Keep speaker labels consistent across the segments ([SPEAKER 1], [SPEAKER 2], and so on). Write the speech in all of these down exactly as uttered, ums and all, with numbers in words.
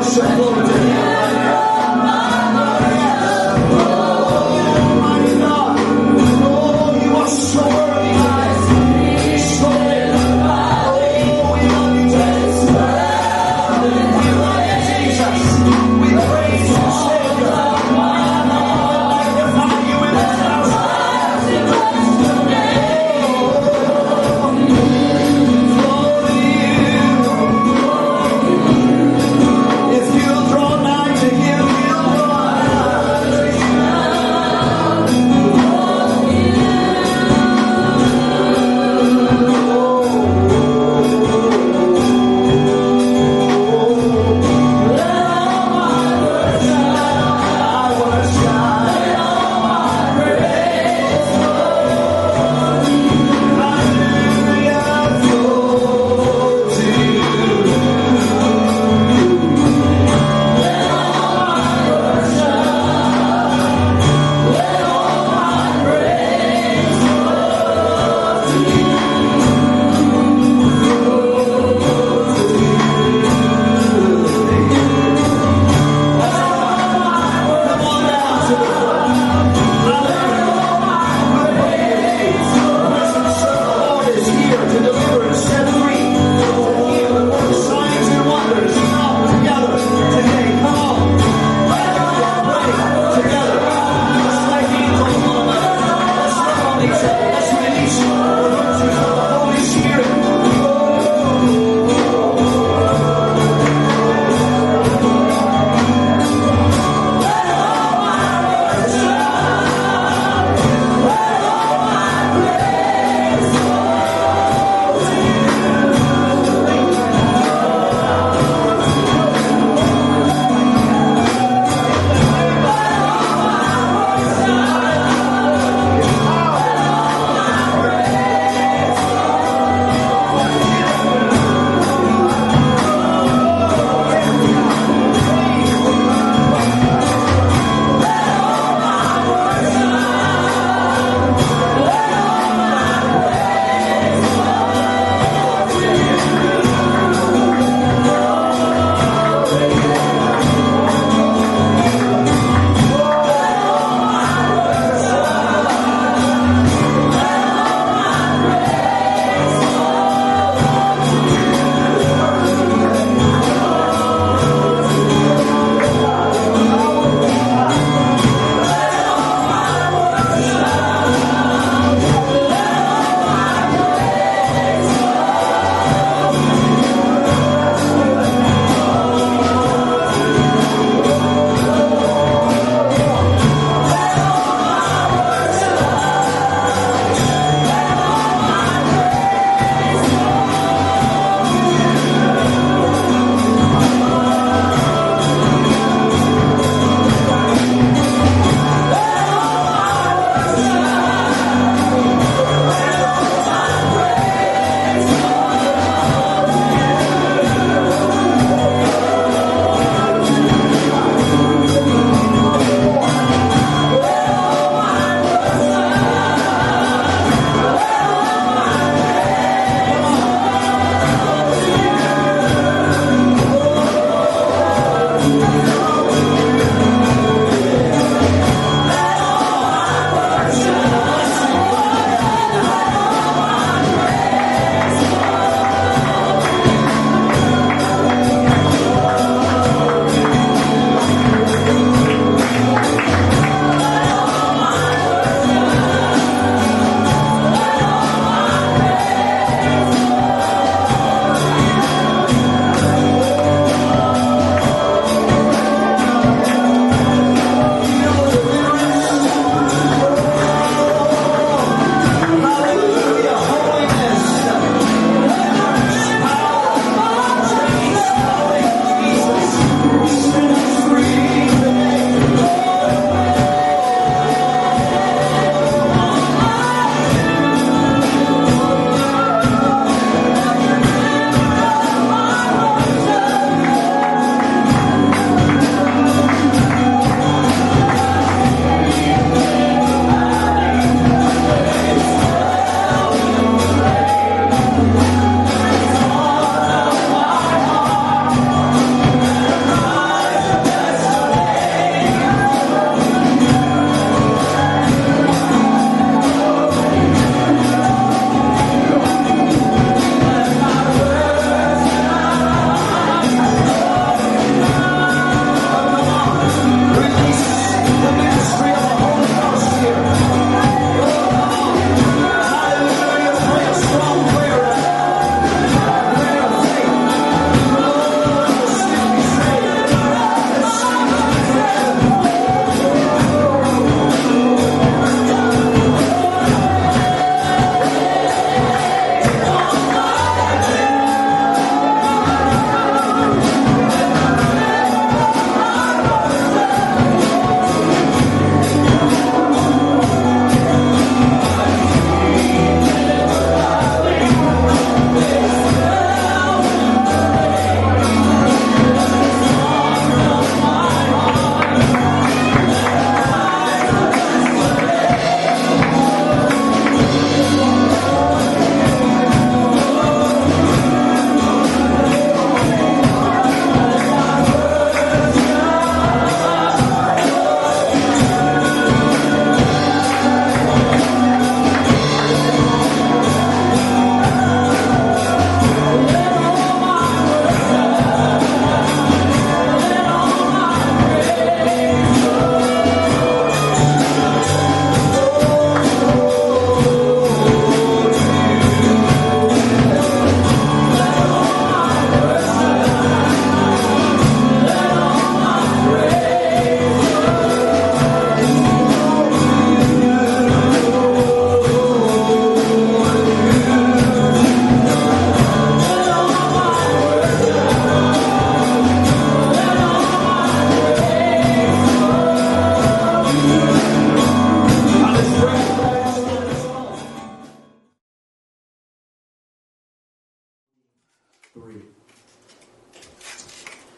[SPEAKER 1] If you draw nigh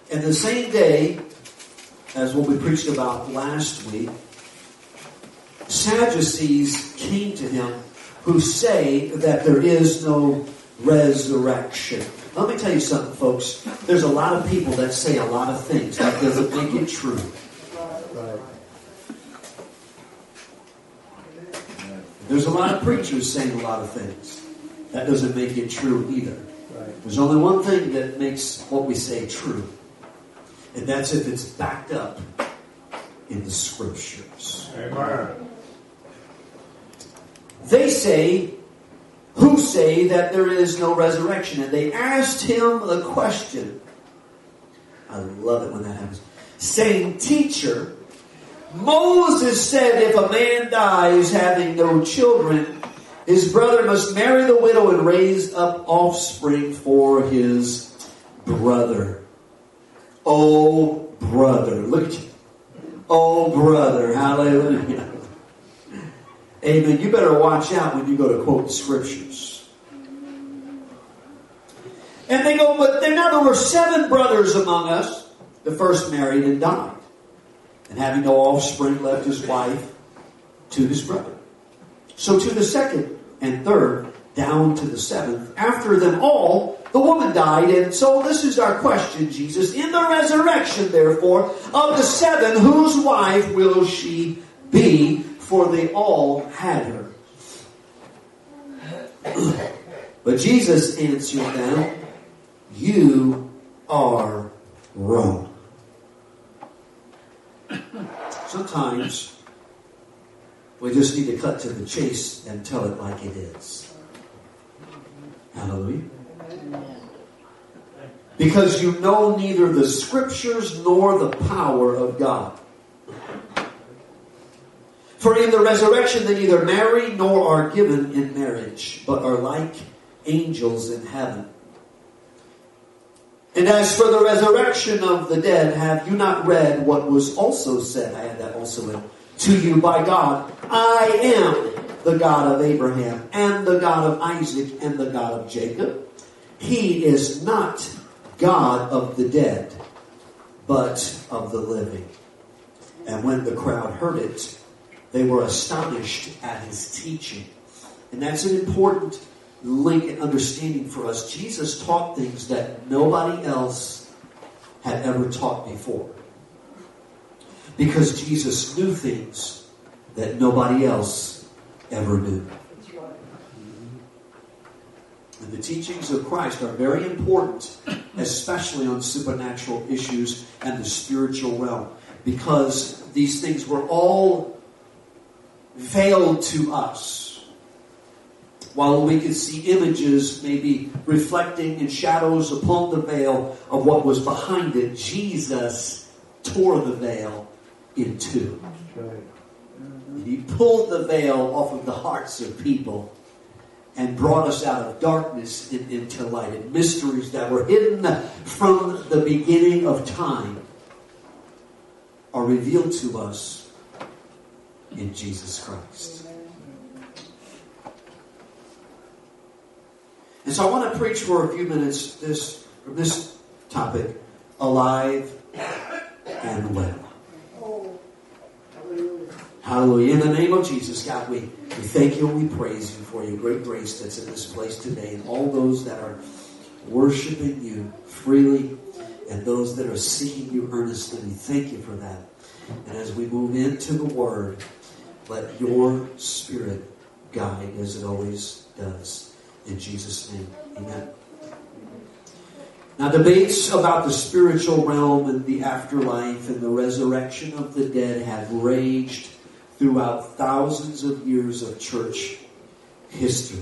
[SPEAKER 1] And the same day, as what we preached about last week, Sadducees came to him who say that there is no resurrection. Let me tell you something, folks. There's a lot of people that say a lot of things. That doesn't make it true.
[SPEAKER 2] Right.
[SPEAKER 1] There's a lot of preachers saying a lot of things. That doesn't make it true either.
[SPEAKER 2] Right.
[SPEAKER 1] There's only one thing that makes what we say true. And that's if it's backed up in the Scriptures.
[SPEAKER 2] Amen.
[SPEAKER 1] They say, who say that there is no resurrection. And they asked him a question. I love it when that happens. Saying, Teacher, Moses said if a man dies having no children, his brother must marry the widow and raise up offspring for his brother. Oh, brother. Look at you. Oh, brother. Hallelujah. Amen. You better watch out when you go to quote the Scriptures. And they go, but then now there were seven brothers among us. The first married and died. And having no offspring left his wife to his brother. So to the second and third, down to the seventh. After them all, the woman died. And so this is our question, Jesus. In the resurrection, therefore, of the seven, whose wife will she be? For they all had her. But Jesus answered them, You are wrong. Sometimes we just need to cut to the chase and tell it like it is. Hallelujah. Because you know neither the Scriptures nor the power of God. For in the resurrection they neither marry nor are given in marriage, but are like angels in heaven. And as for the resurrection of the dead, have you not read what was also said? I had that also in. To you by God, I am the God of Abraham, and the God of Isaac, and the God of Jacob. He is not God of the dead, but of the living. And when the crowd heard it, they were astonished at his teaching. And that's an important link and understanding for us. Jesus taught things that nobody else had ever taught before. Because Jesus knew things that nobody else ever knew. And the teachings of Christ are very important, especially on supernatural issues and the spiritual realm. Because these things were all veiled to us. While we could see images maybe reflecting in shadows upon the veil of what was behind it, Jesus tore the veil in two. And he pulled the veil off of the hearts of people and brought us out of darkness and into light. And mysteries that were hidden from the beginning of time are revealed to us in Jesus Christ. And so I want to preach for a few minutes this from this topic, alive and well. Hallelujah. In the name of Jesus, God, we, we thank you and we praise you for your great grace that's in this place today, and all those that are worshiping you freely and those that are seeking you earnestly. We thank you for that. And as we move into the Word, let your Spirit guide as it always does. In Jesus' name, amen. Now, debates about the spiritual realm and the afterlife and the resurrection of the dead have raged throughout thousands of years of church history.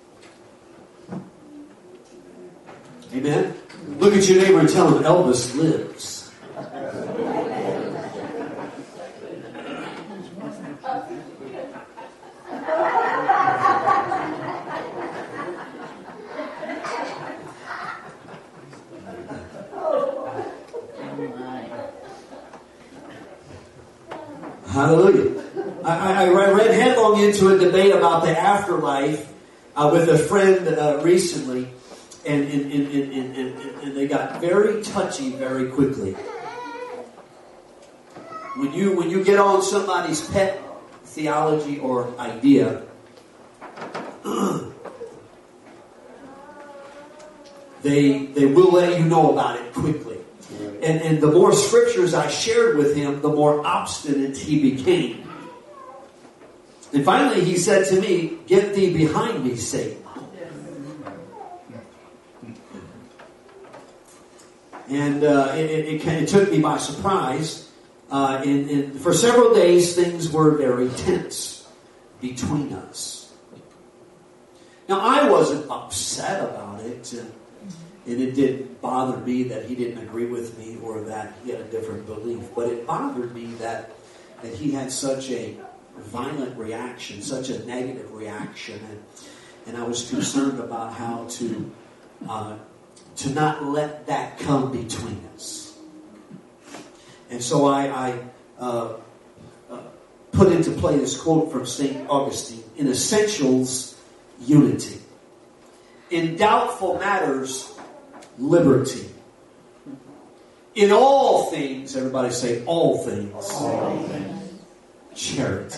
[SPEAKER 1] Amen? Look at your neighbor and tell him Elvis lives. Hallelujah. I, I, I read headlong into a debate about the afterlife uh, with a friend uh, recently. And, and, and, and, and, and they got very touchy very quickly. When you when you get on somebody's pet theology or idea, they they will let you know about it quickly. And, and the more scriptures I shared with him, the more obstinate he became. And finally he said to me, "Get thee behind me, Satan." And uh, it, it, it took me by surprise. Uh, and, and for several days, things were very tense between us. Now, I wasn't upset about it, and, and it didn't bother me that he didn't agree with me or that he had a different belief. But it bothered me that, that he had such a violent reaction, such a negative reaction, and, and I was concerned about how to... Uh, to not let that come between us. And so I, I uh, uh, put into play this quote from Saint Augustine: "In essentials, unity. In doubtful matters, liberty. In all things," everybody say all things, all things. Charity.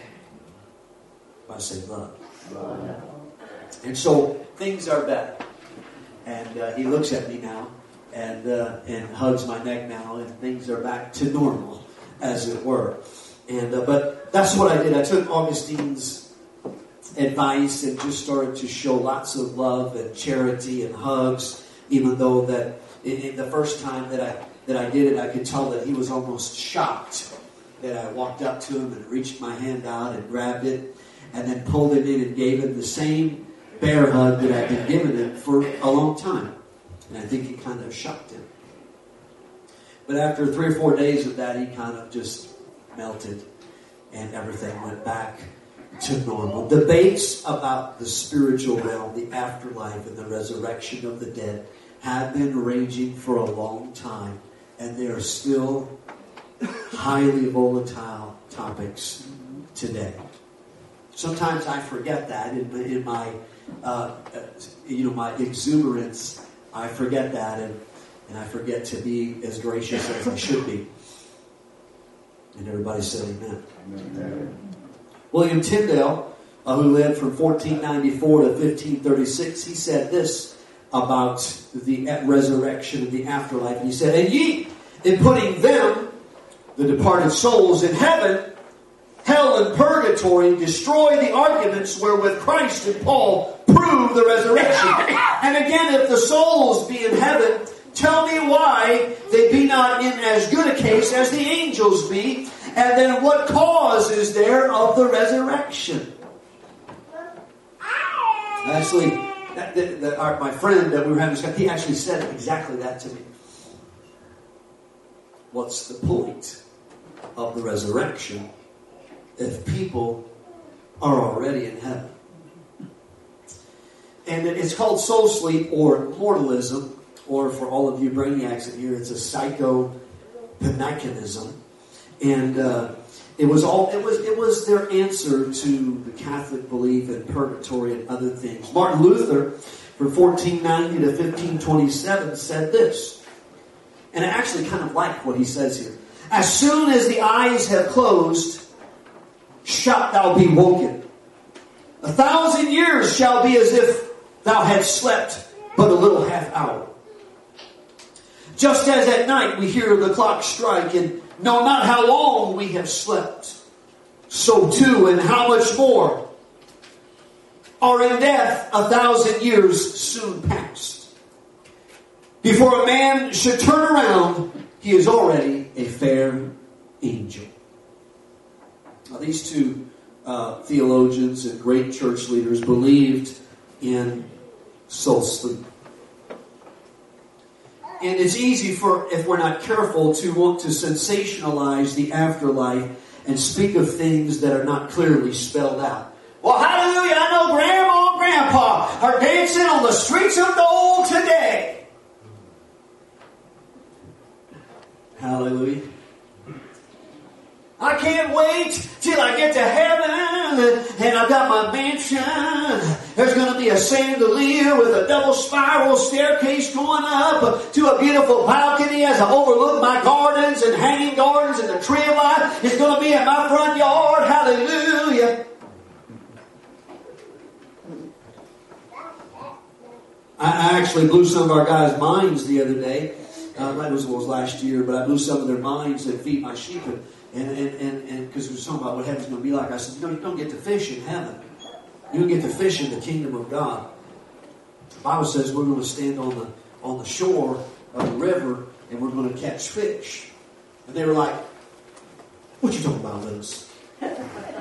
[SPEAKER 1] I say love. love. And so things are better. And uh, he looks at me now and uh, and hugs my neck now, and things are back to normal, as it were. And uh, but that's what I did. I took Augustine's advice and just started to show lots of love and charity and hugs, even though that in, in the first time that I that I did it, I could tell that he was almost shocked that I walked up to him and reached my hand out and grabbed it, and then pulled him in and gave him the same bear hug that I've been giving him for a long time. And I think it kind of shocked him. But after three or four days of that, he kind of just melted and everything went back to normal. Debates about the spiritual realm, the afterlife, and the resurrection of the dead have been raging for a long time, and they are still highly volatile topics today. Sometimes I forget that in, in my Uh, you know, my exuberance, I forget that, and, and I forget to be as gracious as I should be. And everybody said amen. Amen. William Tyndale, uh, who lived from fourteen ninety-four to fifteen thirty-six, he said this about the resurrection and the afterlife. And he said, "And ye, in putting them, the departed souls, in heaven, hell and purgatory, destroy the arguments wherewith Christ and Paul prove the resurrection. And again, if the souls be in heaven, tell me why they be not in as good a case as the angels be, and then what cause is there of the resurrection?" Actually, that, that, that, our, my friend that we were having this, he actually said exactly that to me. What's the point of the resurrection if people are already in heaven? And it's called soul sleep or mortalism, or for all of you brainiacs in here, it's a psychopanicanism. And uh, it was all it was it was their answer to the Catholic belief in purgatory and other things. Martin Luther, from fourteen ninety to fifteen twenty-seven, said this, and I actually kind of like what he says here: "As soon as the eyes have closed, shalt thou be woken. A thousand years shall be as if thou hadst slept but a little half hour. Just as at night we hear the clock strike and know not how long we have slept, so too and how much more are in death a thousand years soon past. Before a man should turn around, he is already a fair angel." Now, these two uh, theologians and great church leaders believed in soul sleep. And it's easy for, if we're not careful, to want to sensationalize the afterlife and speak of things that are not clearly spelled out. Well, hallelujah, I know Grandma and Grandpa are dancing on the streets of gold today. Hallelujah. I can't wait till I get to heaven and I've got my mansion There's going to be a chandelier with a double spiral staircase going up to a beautiful balcony as I overlook my gardens and hanging gardens, and the tree of life is going to be in my front yard. Hallelujah. I actually blew some of our guys' minds the other day. Uh, it was, it was last year, but I blew some of their minds that feed my sheep. And and and and because we were talking about what heaven's going to be like, I said, you know, you don't get to fish in heaven. You don't get to fish in the kingdom of God. The Bible says we're going to stand on the on the shore of the river and we're going to catch fish. And they were like, "What you talking about, Liz?" And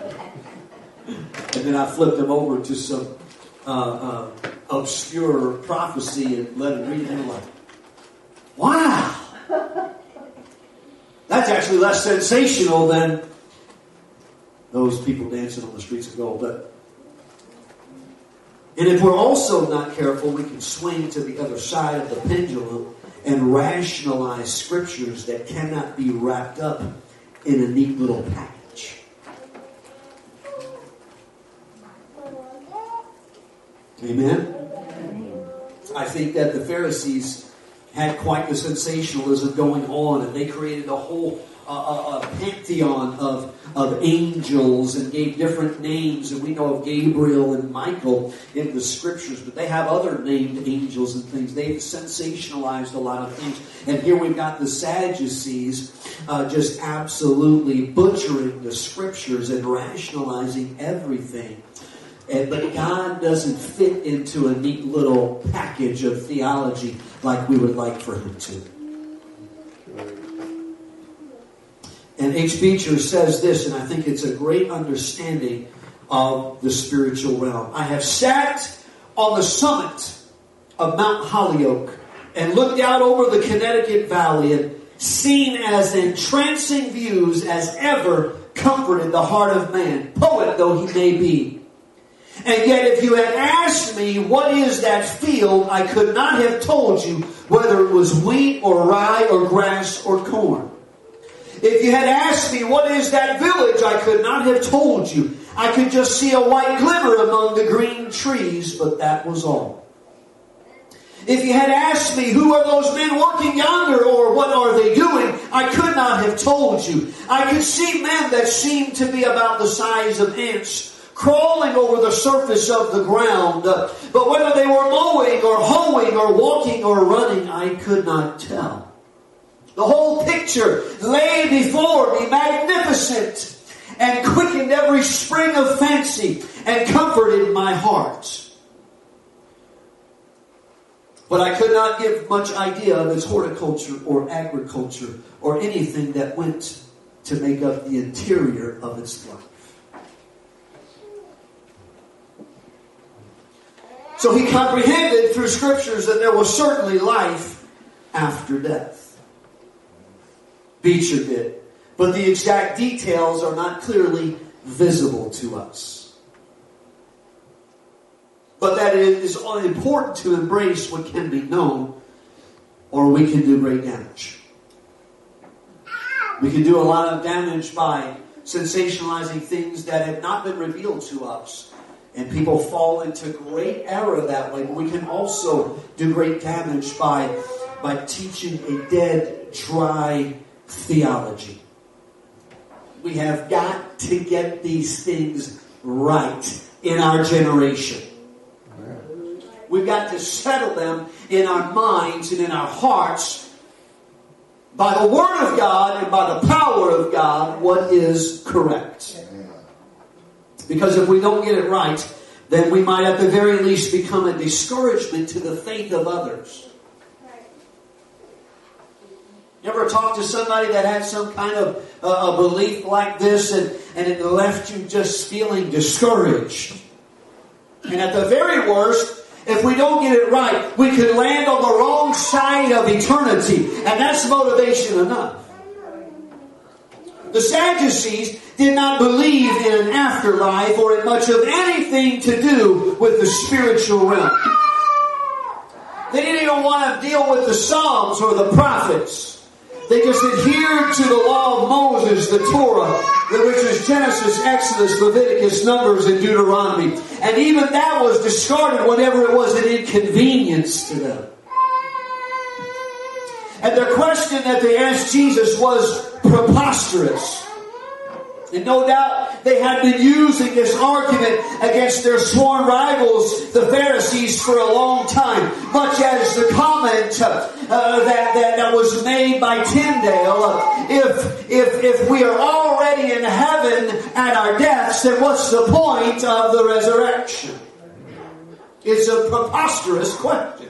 [SPEAKER 1] then I flipped them over to some uh, uh, obscure prophecy and let them read it. And they were like, "Wow, that's actually less sensational than those people dancing on the streets of gold." But, and if we're also not careful, we can swing to the other side of the pendulum and rationalize scriptures that cannot be wrapped up in a neat little package. Amen? I think that the Pharisees had quite the sensationalism going on, and they created a whole uh, a, a pantheon of, of angels and gave different names. And we know of Gabriel and Michael in the scriptures, but they have other named angels and things. They've sensationalized a lot of things. And here we've got the Sadducees uh, just absolutely butchering the scriptures and rationalizing everything. And, but God doesn't fit into a neat little package of theology like we would like for Him to. And H. Beecher says this, and I think it's a great understanding of the spiritual realm. I have sat on the summit of Mount Holyoke and looked out over the Connecticut Valley and seen as entrancing views as ever comforted the heart of man, poet though he may be. And yet if you had asked me, what is that field, I could not have told you whether it was wheat or rye or grass or corn. If you had asked me, what is that village, I could not have told you. I could just see a white glimmer among the green trees, but that was all. If you had asked me, who are those men working yonder, or what are they doing, I could not have told you. I could see men that seemed to be about the size of ants, crawling over the surface of the ground. Uh, but whether they were mowing or hoeing or walking or running, I could not tell. The whole picture lay before me, magnificent, and quickened every spring of fancy and comforted my heart. But I could not give much idea of its horticulture or agriculture or anything that went to make up the interior of its life. So he comprehended through scriptures that there was certainly life after death. Beecher did. But the exact details are not clearly visible to us. But that it is important to embrace what can be known, or we can do great damage. We can do a lot of damage by sensationalizing things that have not been revealed to us. And people fall into great error that way. But we can also do great damage by, by teaching a dead, dry theology. We have got to get these things right in our generation. We've got to settle them in our minds and in our hearts by the Word of God and by the power of God what is correct. Because if we don't get it right, then we might at the very least become a discouragement to the faith of others. You ever talk to somebody that had some kind of uh, a belief like this and, and it left you just feeling discouraged? And at the very worst, if we don't get it right, we could land on the wrong side of eternity. And that's motivation enough. The Sadducees did not believe in an afterlife or in much of anything to do with the spiritual realm. They didn't even want to deal with the Psalms or the prophets. They just adhered to the law of Moses, the Torah, which is Genesis, Exodus, Leviticus, Numbers, and Deuteronomy. And even that was discarded whenever it was an inconvenience to them. And their question that they asked Jesus was preposterous. And no doubt they had been using this argument against their sworn rivals, the Pharisees, for a long time. Much as the comment uh, that, that, that was made by Tyndale, uh, if, if, if we are already in heaven at our deaths, then what's the point of the resurrection? It's a preposterous question.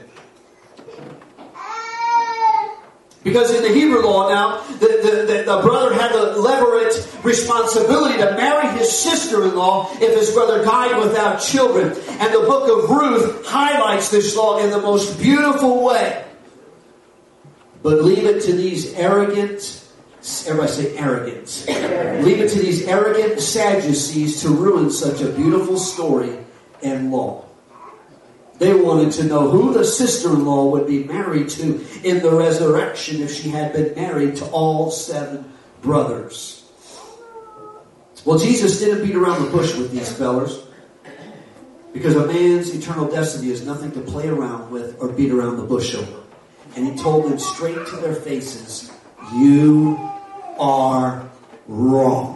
[SPEAKER 1] Because in the Hebrew law now, the, the, the, the brother had the levirate responsibility to marry his sister-in-law if his brother died without children. And the book of Ruth highlights this law in the most beautiful way. But leave it to these arrogant, everybody say arrogant. Leave it to these arrogant Sadducees to ruin such a beautiful story and law. They wanted to know who the sister-in-law would be married to in the resurrection if she had been married to all seven brothers. Well, Jesus didn't beat around the bush with these fellers, because a man's eternal destiny is nothing to play around with or beat around the bush over. And he told them straight to their faces, you are wrong.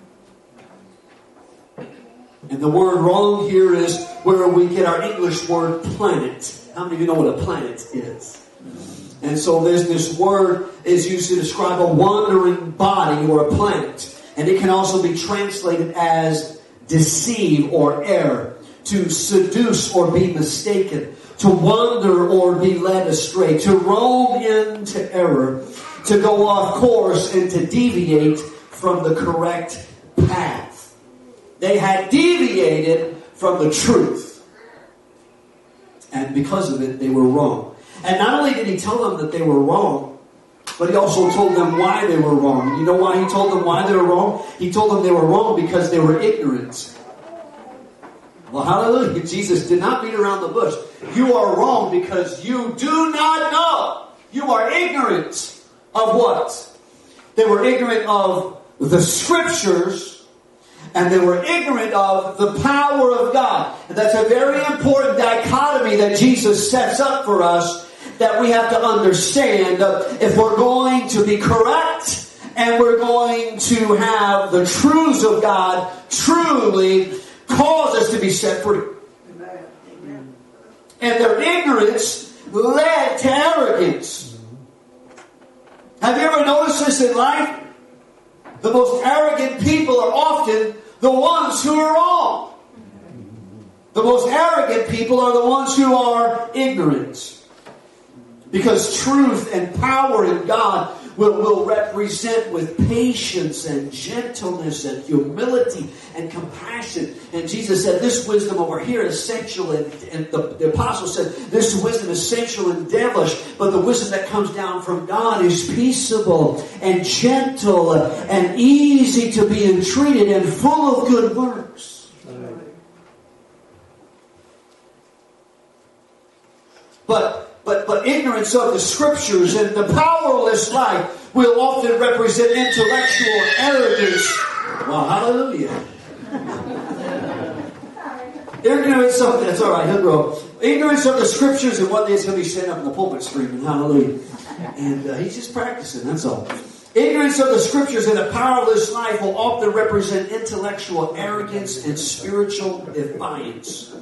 [SPEAKER 1] And the word wrong here is where we get our English word planet. How many of you know what a planet is? And so there's this word is used to describe a wandering body or a planet. And it can also be translated as deceive or err, to seduce or be mistaken, to wander or be led astray, to roam into error, to go off course and to deviate from the correct path. They had deviated from the truth. And because of it, they were wrong. And not only did he tell them that they were wrong, but he also told them why they were wrong. You know why he told them why they were wrong? He told them they were wrong because they were ignorant. Well, hallelujah. Jesus did not beat around the bush. You are wrong because you do not know. You are ignorant of what? They were ignorant of the Scriptures, and they were ignorant of the power of God. And that's a very important dichotomy that Jesus sets up for us, that we have to understand uh, if we're going to be correct and we're going to have the truths of God truly cause us to be set free. Amen. And their ignorance led to arrogance. Have you ever noticed this in life? The most arrogant people are often the ones who are wrong. The most arrogant people are the ones who are ignorant. Because truth and power in God will, will represent with patience and gentleness and humility and compassion. And Jesus said this wisdom over here is sensual, and, and the, the apostle said this wisdom is sensual and devilish, but the wisdom that comes down from God is peaceable and gentle and easy to be entreated and full of good works. But But, but ignorance of the Scriptures and the powerless life will often represent intellectual arrogance. Well, hallelujah. Ignorance of, that's all right, he'll grow. Ignorance of the Scriptures, and one day it's going to be standing up in the pulpit screaming, hallelujah. And uh, he's just practicing, that's all. Ignorance of the Scriptures and a powerless life will often represent intellectual arrogance and spiritual defiance.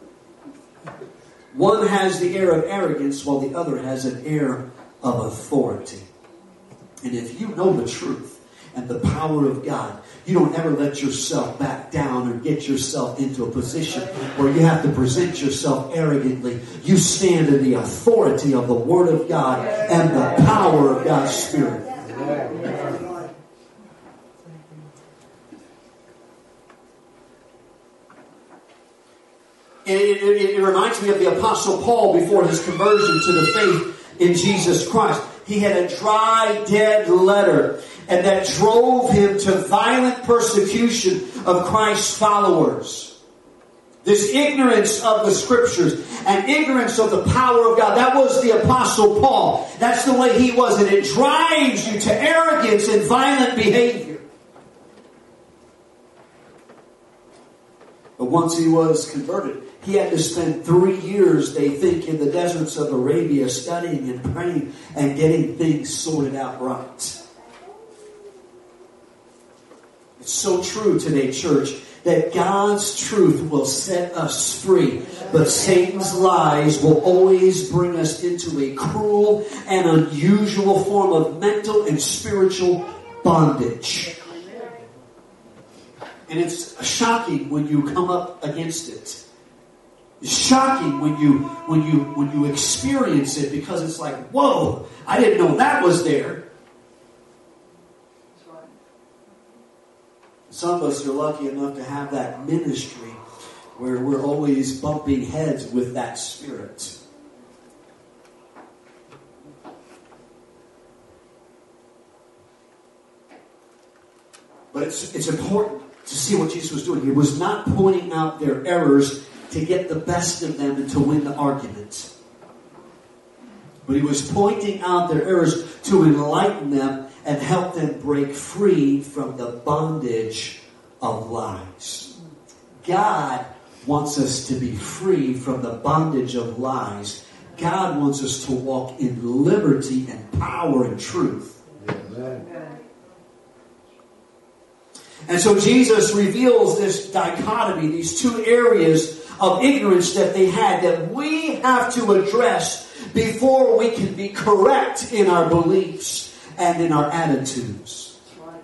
[SPEAKER 1] One has the air of arrogance while the other has an air of authority. And if you know the truth and the power of God, you don't ever let yourself back down or get yourself into a position where you have to present yourself arrogantly. You stand in the authority of the Word of God and the power of God's Spirit. It, it, it reminds me of the Apostle Paul before his conversion to the faith in Jesus Christ. He had a dry, dead letter, and that drove him to violent persecution of Christ's followers. This ignorance of the Scriptures and ignorance of the power of God. That was the Apostle Paul. That's the way he was. And it drives you to arrogance and violent behavior. But once he was converted, he had to spend three years, they think, in the deserts of Arabia studying and praying and getting things sorted out right. It's so true today, church, that God's truth will set us free. But Satan's lies will always bring us into a cruel and unusual form of mental and spiritual bondage. And it's shocking when you come up against it. It's shocking when you when you when you experience it, because it's like, whoa, I didn't know that was there. Some of us are lucky enough to have that ministry where we're always bumping heads with that spirit. But it's it's important to see what Jesus was doing. He was not pointing out their errors to get the best of them and to win the argument. But he was pointing out their errors to enlighten them and help them break free from the bondage of lies. God wants us to be free from the bondage of lies. God wants us to walk in liberty and power and truth. Amen. And so Jesus reveals this dichotomy, these two areas of ignorance that they had, that we have to address before we can be correct in our beliefs and in our attitudes.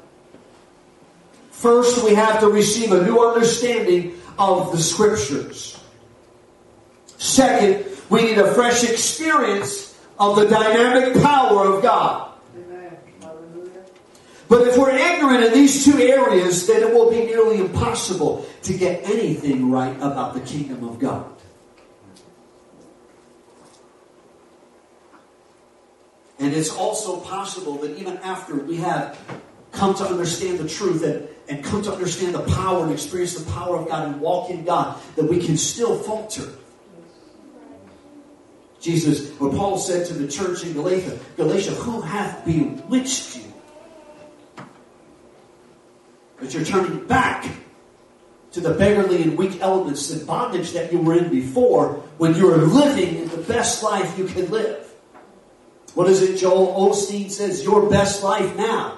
[SPEAKER 1] First, we have to receive a new understanding of the Scriptures. Second, we need a fresh experience of the dynamic power of God. But if we're ignorant in these two areas, then it will be nearly impossible to get anything right about the kingdom of God. And it's also possible that even after we have come to understand the truth and, and come to understand the power and experience the power of God and walk in God, that we can still falter. Jesus, or Paul said to the church in Galatia, Galatia, who hath bewitched you? That you're turning back to the beggarly and weak elements, the bondage that you were in before, when you were living in the best life you could live. What is it Joel Osteen says? Your best life now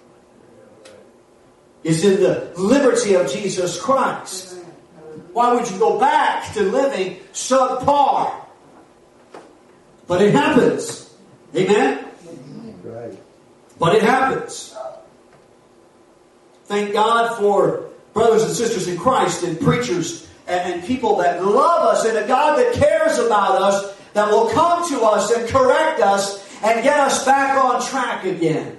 [SPEAKER 1] is in the liberty of Jesus Christ. Why would you go back to living subpar? But it happens. Amen? Right. But it happens. Thank God for brothers and sisters in Christ and preachers and, and people that love us and a God that cares about us, that will come to us and correct us and get us back on track again.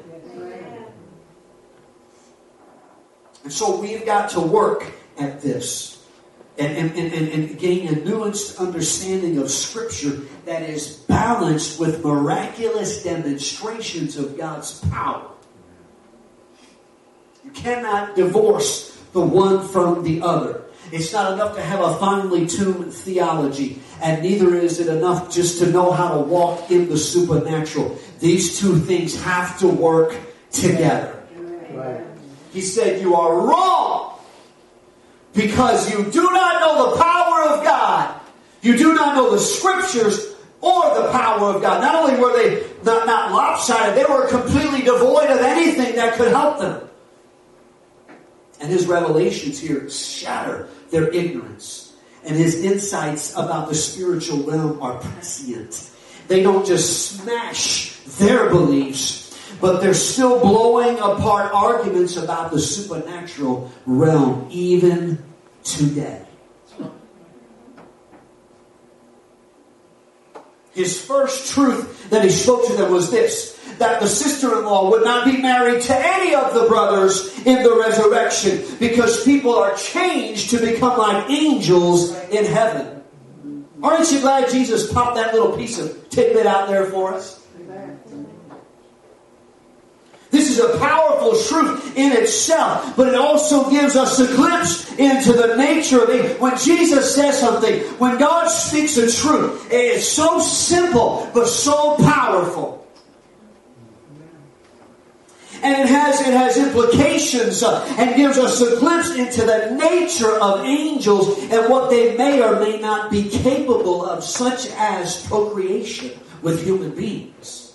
[SPEAKER 1] And so we've got to work at this and, and, and, and gain a nuanced understanding of Scripture that is balanced with miraculous demonstrations of God's power. You cannot divorce the one from the other. It's not enough to have a finely tuned theology, and neither is it enough just to know how to walk in the supernatural. These two things have to work together. Right. He said, you are wrong because you do not know the power of God. You do not know the Scriptures or the power of God. Not only were they not, not lopsided, they were completely devoid of anything that could help them. And his revelations here shatter their ignorance. And his insights about the spiritual realm are prescient. They don't just smash their beliefs, but they're still blowing apart arguments about the supernatural realm even today. His first truth that he spoke to them was this: that the sister-in-law would not be married to any of the brothers in the resurrection, because people are changed to become like angels in heaven. Aren't you glad Jesus popped that little piece of tidbit out there for us? This is a powerful powerful truth in itself, but it also gives us a glimpse into the nature of it. When Jesus says something, when God speaks a truth, it's so simple but so powerful. And it has, it has implications uh, and gives us a glimpse into the nature of angels and what they may or may not be capable of, such as procreation with human beings.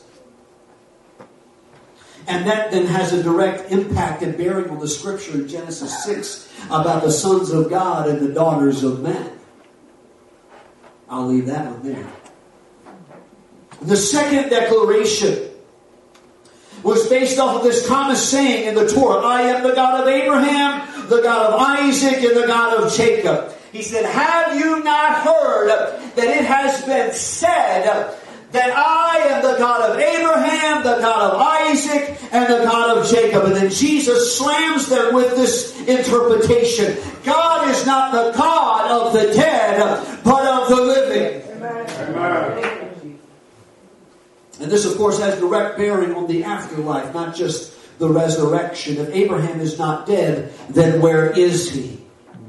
[SPEAKER 1] And that then has a direct impact and bearing on the scripture in Genesis six about the sons of God and the daughters of men. I'll leave that one there. The second declaration was based off of this common saying in the Torah. I am the God of Abraham, the God of Isaac, and the God of Jacob. He said, have you not heard that it has been said that I am the God of Abraham, the God of Isaac, and the God of Jacob? And then Jesus slams them with this interpretation. God is not the God of the dead, but of the living. Amen. Amen. And this, of course, has direct bearing on the afterlife, not just the resurrection. If Abraham is not dead, then where is he?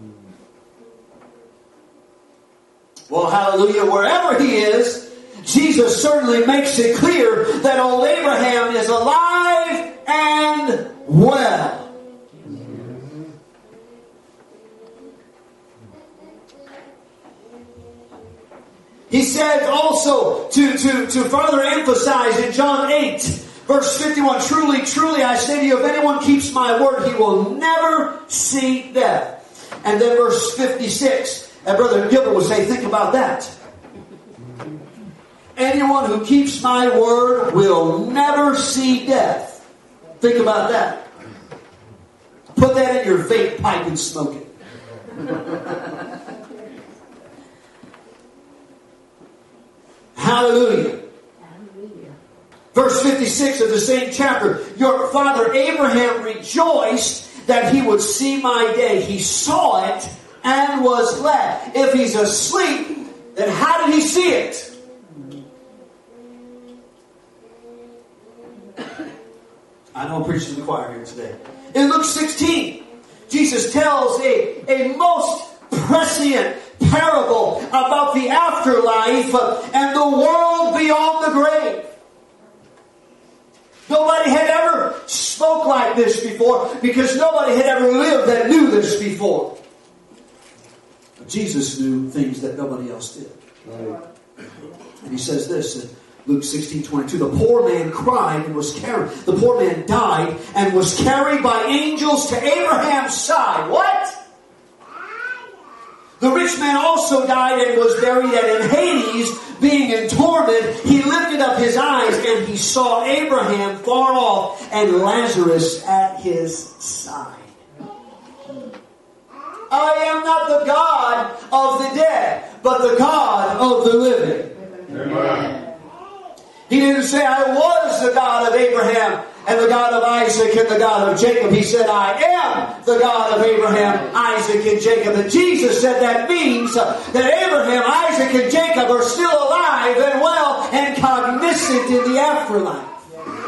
[SPEAKER 1] Well, hallelujah, wherever he is, Jesus certainly makes it clear that old Abraham is alive and well. He said also to, to, to further emphasize in John eight, verse fifty-one, truly, truly, I say to you, if anyone keeps my word, he will never see death. And then verse fifty-six, and Brother Gilbert would say, think about that. Anyone who keeps my word will never see death. Think about that. Put that in your vape pipe and smoke it. Hallelujah. Hallelujah. Verse fifty-six of the same chapter. Your father Abraham rejoiced that he would see my day. He saw it and was glad. If he's asleep, then how did he see it? I know I'm preaching to the choir here today. In Luke sixteen, Jesus tells a, a most prescient parable about the afterlife and the world beyond the grave. Nobody had ever spoke like this before because nobody had ever lived that knew this before. But Jesus knew things that nobody else did. Right. And he says this in Luke sixteen twenty-two. The poor man cried and was carried. The poor man died and was carried by angels to Abraham's side. What? The rich man also died and was buried, and in Hades, being in torment, he lifted up his eyes and he saw Abraham far off and Lazarus at his side. I am not the God of the dead, but the God of the living. Amen. He didn't say, I was the God of Abraham and the God of Isaac and the God of Jacob. He said, I am the God of Abraham, Isaac, and Jacob. And Jesus said that means that Abraham, Isaac, and Jacob are still alive and well and cognizant in the afterlife.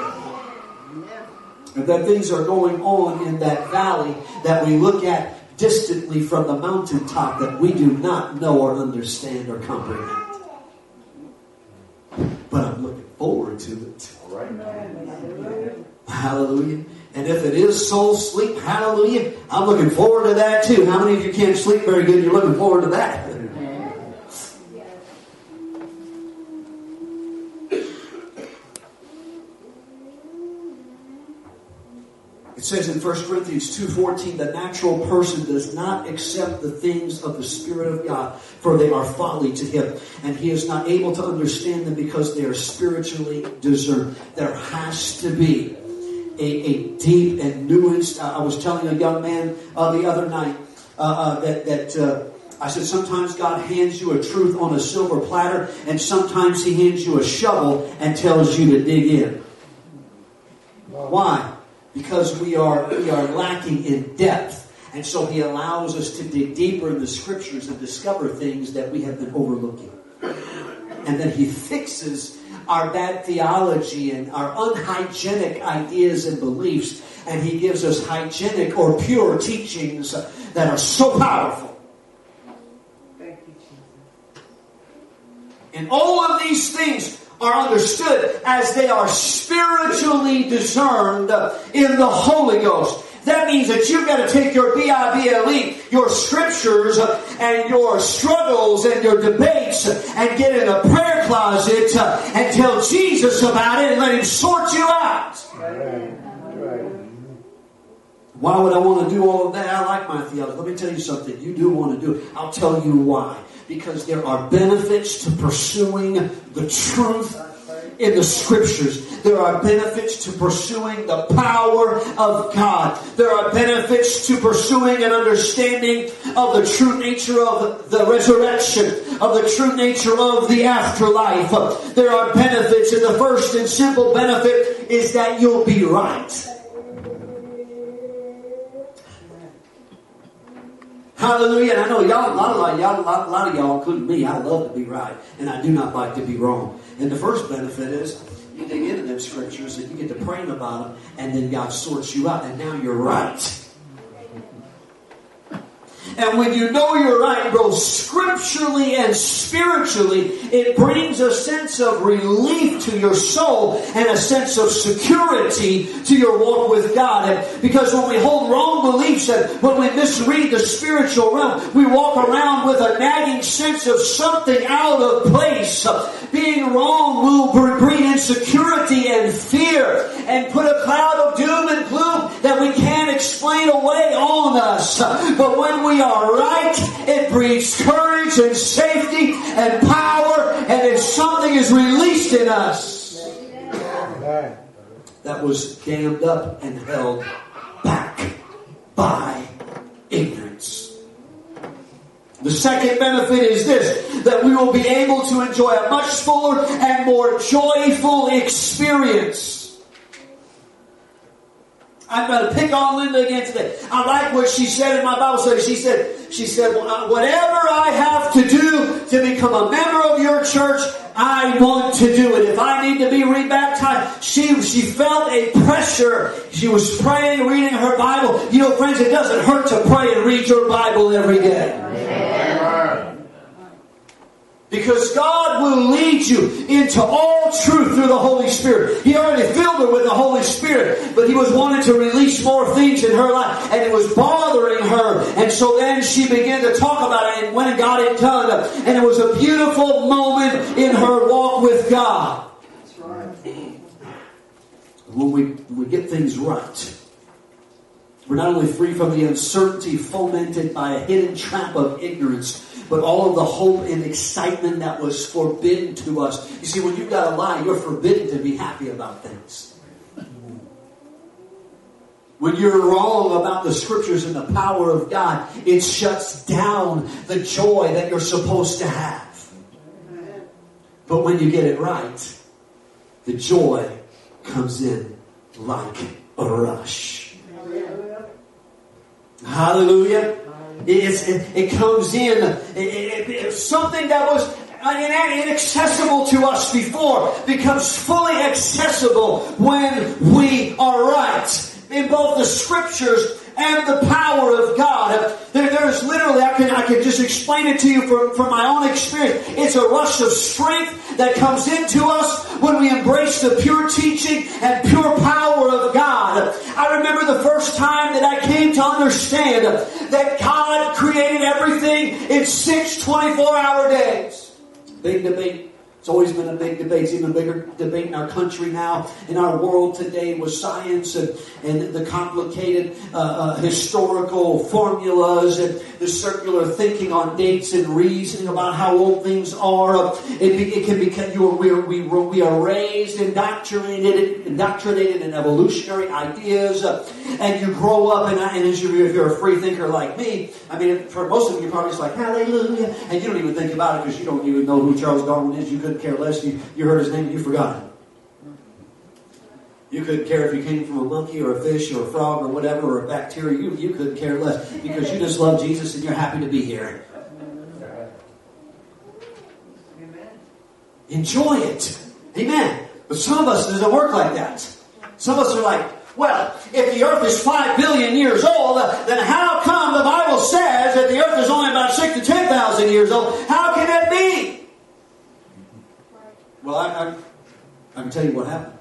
[SPEAKER 1] And that things are going on in that valley that we look at distantly from the mountaintop that we do not know or understand or comprehend. But I'm looking forward to it. All right. Hallelujah. And if it is soul sleep, hallelujah, I'm looking forward to that too. How many of you can't sleep very good? You're looking forward to that. It says in First Corinthians two fourteen, the natural person does not accept the things of the Spirit of God, for they are folly to him, and he is not able to understand them because they are spiritually discerned. There has to be a, a deep and nuanced. Uh, I was telling a young man uh, the other night uh, uh, that that uh, I said sometimes God hands you a truth on a silver platter, and sometimes He hands you a shovel and tells you to dig in. Why? Because we are we are lacking in depth. And so He allows us to dig deeper in the Scriptures and discover things that we have been overlooking. And and then He fixes our bad theology and our unhygienic ideas and beliefs, and He gives us hygienic or pure teachings that are so powerful.
[SPEAKER 2] Thank you, Jesus.
[SPEAKER 1] And all of these things are understood as they are spiritually discerned in the Holy Ghost. That means that you've got to take your B I B L E, your scriptures and your struggles and your debates, and get in a prayer closet and tell Jesus about it and let Him sort you out.
[SPEAKER 2] Right. Right.
[SPEAKER 1] Why would I want to do all of that? I like my theology. Let me tell you something. You do want to do it. I'll tell you why. Because there are benefits to pursuing the truth in the Scriptures. There are benefits to pursuing the power of God. There are benefits to pursuing an understanding of the true nature of the resurrection, of the true nature of the afterlife. There are benefits, and the first and simple benefit is that you'll be right. Hallelujah. And I know y'all, a lot of y'all, a lot, a lot of y'all, including me, I love to be right, and I do not like to be wrong. And the first benefit is you dig into them scriptures and you get to praying about them, and then God sorts you out, and now you're right. And when you know you're right, both scripturally and spiritually, it brings a sense of relief to your soul and a sense of security to your walk with God. And because when we hold wrong beliefs and when we misread the spiritual realm, we walk around with a nagging sense of something out of place. Being wrong will bring insecurity and fear and put a cloud of doom and gloom that we can't explain away on us. But when we are right, it breeds courage and safety and power, and then something is released in us that was dammed up and held back by ignorance. The second benefit is this, that we will be able to enjoy a much fuller and more joyful experience. I'm going to pick on Linda again today. I like what she said in my Bible study. She said, she said, whatever I have to do to become a member of your church, I want to do it. If I need to be rebaptized, she, she felt a pressure. She was praying, reading her Bible. You know, friends, it doesn't hurt to pray and read your Bible every day. Amen. Because God will lead you into all truth through the Holy Spirit. He already filled her with the Holy Spirit, but He was wanting to release more things in her life, and it was bothering her. And so then she began to talk about it and went and got it done. And it was a beautiful moment in her walk with God. That's right. When we, when we get things right, we're not only free from the uncertainty fomented by a hidden trap of ignorance, but all of the hope and excitement that was forbidden to us. You see, when you've got a lie, you're forbidden to be happy about things. When you're wrong about the Scriptures and the power of God, it shuts down the joy that you're supposed to have. But when you get it right, the joy comes in like a rush. Hallelujah. It's, it, it comes in. It, it, it, something that was inaccessible to us before becomes fully accessible when we are right. In both the Scriptures and the power of God. There, there's literally, I can, I can just explain it to you from, from my own experience. It's a rush of strength that comes into us when we embrace the pure teaching and pure power of God. I remember the first time that I came to understand that God created everything in six twenty-four hour days. Big debate. It's always been a big debate. It's even a bigger debate in our country now, in our world today, with science and, and the complicated uh, uh, historical formulas and the circular thinking on dates and reasoning about how old things are. It, it can become you are, we are we we are raised, indoctrinated, indoctrinated in evolutionary ideas, uh, and you grow up. And, and as you, if you're a free thinker like me, I mean, for most of you, you're probably just like hallelujah, and you don't even think about it because you don't even know who Charles Darwin is. You couldn't care less. You, you heard his name and you forgot it. You couldn't care if you came from a monkey or a fish or a frog or whatever or a bacteria. You, you couldn't care less because you just love Jesus and you're happy to be here. Enjoy it. Amen. But some of us, it doesn't work like that. Some of us are like, well, if the earth is five billion years old, then how come the Bible says that the earth is only about six to ten thousand years old? How can that be? Well, I, I, I can tell you what happened.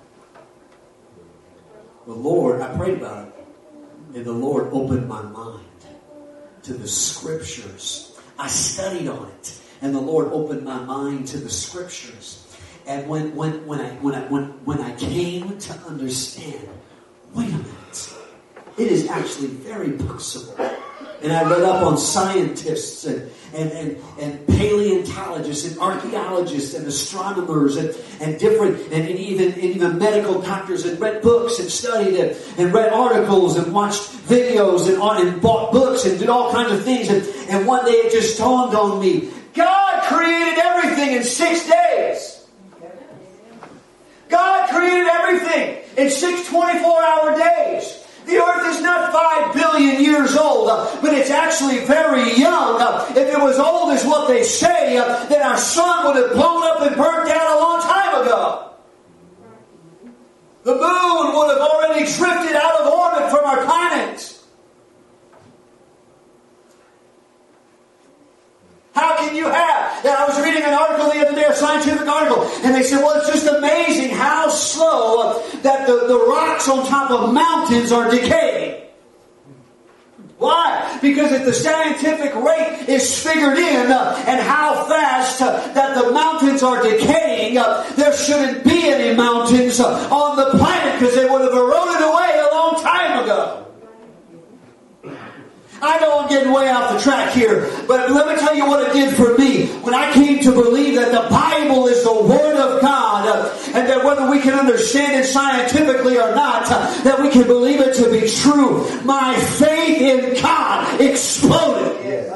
[SPEAKER 1] The Lord, I prayed about it, and the Lord opened my mind to the Scriptures. I studied on it, and the Lord opened my mind to the Scriptures. And when when when I when I when when I came to understand, wait a minute, it is actually very possible. And I read up on scientists and and, and, and paleontologists and archaeologists and astronomers and, and different and, and even and even medical doctors, and read books and studied it and read articles and watched videos and, and bought books and did all kinds of things. And, and one day it just dawned on me, God created everything in six days. God created everything in six twenty-four hour days. The earth is not five billion years old, uh, but it's actually very young. Uh, if it was old as what they say, uh, then our sun would have blown up and burnt down a long time ago. The moon would have already drifted out of orbit from our planet. How can you have? I was reading an article the other day, a scientific article, and they said, well, it's just amazing how slow that the, the rocks on top of mountains are decaying. Why? Because if the scientific rate is figured in uh, and how fast uh, that the mountains are decaying, uh, there shouldn't be any mountains uh, on the planet because they would have eroded away a long time ago. I know I'm getting way off the track here, but let me tell you what it did for me. When I came to believe that the Bible is the Word of God, uh, and that whether we can understand it scientifically or not, uh, that we can believe it to be true, my faith in God exploded.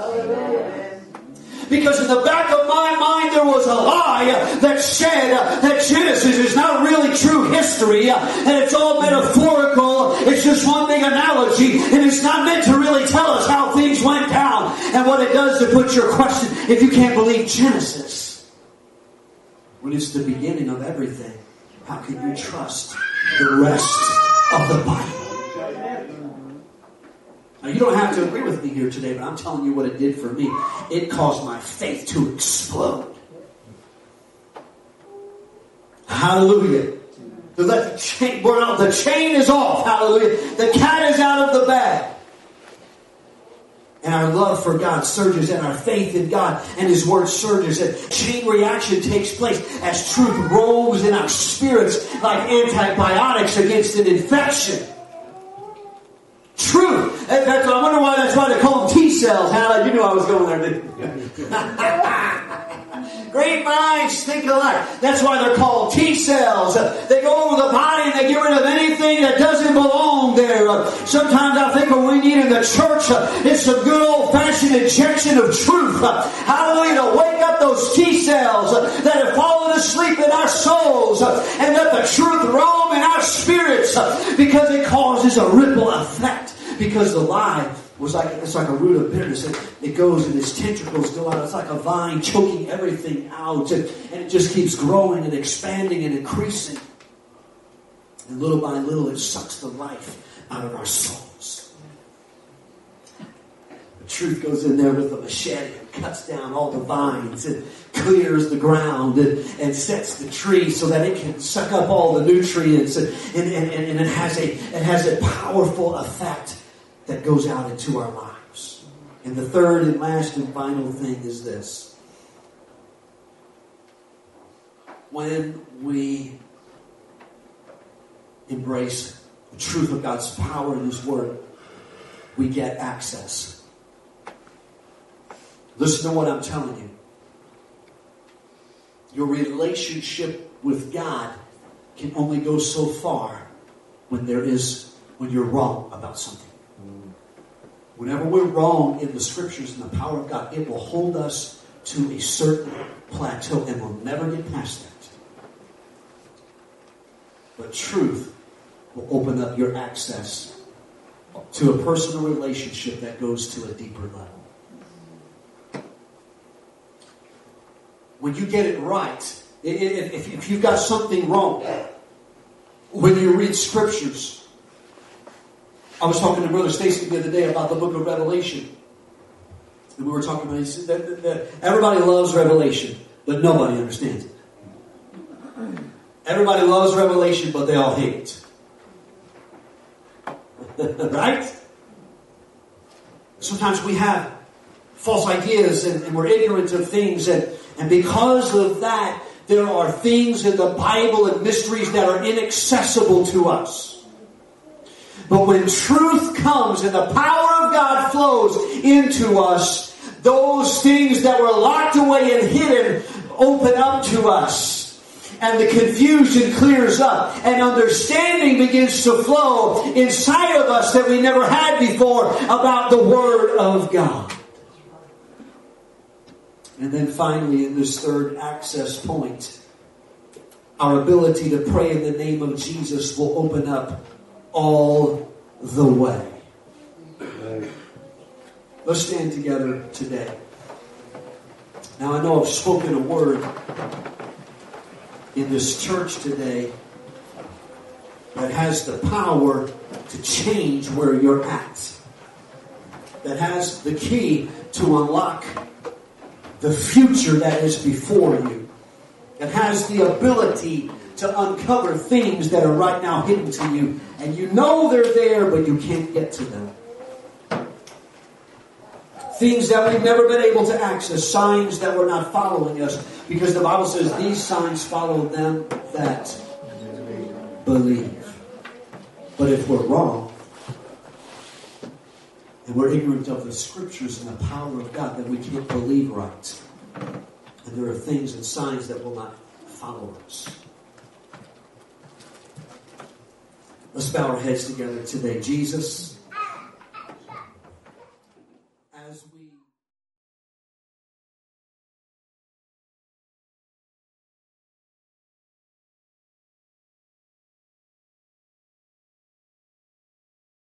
[SPEAKER 1] Because in the back of my mind there was a lie that said that Genesis is not really true history, and it's all metaphorical. It's just one big analogy, and it's not meant to really tell us how things went down. And what it does to put your question, if you can't believe Genesis, when it's the beginning of everything, how can you trust the rest of the Bible? Now, you don't have to agree with me here today, but I'm telling you what it did for me. It caused my faith to explode. Hallelujah. To let the chain burn out. The chain is off. Hallelujah. The cat is out of the bag. And our love for God surges, and our faith in God and His Word surges. And chain reaction takes place as truth rolls in our spirits like antibiotics against an infection. Truth. That's, I wonder why that's why they call them T cells. How you knew I was going there, didn't you? Great minds think alike. That's why they're called T cells. They go over the body and they get rid of anything that doesn't belong there. Sometimes I think what we need in the church is some good old-fashioned injection of truth. Hallelujah. To wake up those T cells that have fallen asleep in our souls and let the truth roam in our spirits, because it causes a ripple effect. Because the lie was like, it's like a root of bitterness. It, it goes and its tentacles go out. It's like a vine choking everything out. And, and it just keeps growing and expanding and increasing. And little by little it sucks the life out of our souls. The truth goes in there with a machete and cuts down all the vines and clears the ground and, and sets the tree so that it can suck up all the nutrients. And, and, and, and it has a it has a powerful effect that goes out into our lives. And the third and last and final thing is this. When we embrace the truth of God's power in His Word, we get access. Listen to what I'm telling you. Your relationship with God can only go so far when there is when you're wrong about something. Whenever we're wrong in the Scriptures and the power of God, it will hold us to a certain plateau and we'll never get past that. But truth will open up your access to a personal relationship that goes to a deeper level. When you get it right, If, if you've got something wrong when you read scriptures. I was talking to Brother Stacy the other day about the book of Revelation. And we were talking about, he said that, that, that everybody loves Revelation, but nobody understands it. Everybody loves Revelation, but they all hate it. Right? Sometimes we have false ideas and, and we're ignorant of things, and, and because of that, there are things in the Bible and mysteries that are inaccessible to us. But when truth comes and the power of God flows into us, those things that were locked away and hidden open up to us. And the confusion clears up. And understanding begins to flow inside of us that we never had before about the Word of God. And then finally, in this third access point, our ability to pray in the name of Jesus will open up all the way. Let's stand together today. Now, I know I've spoken a word in this church today that has the power to change where you're at. That has the key to unlock the future that is before you. That has the ability to uncover things that are right now hidden to you. And you know they're there, but you can't get to them. Things that we've never been able to access. Signs that were not following us. Because the Bible says these signs follow them that believe. But if we're wrong, and we're ignorant of the Scriptures and the power of God, then we can't believe right. And there are things and signs that will not follow us. Let's bow our heads together today. Jesus,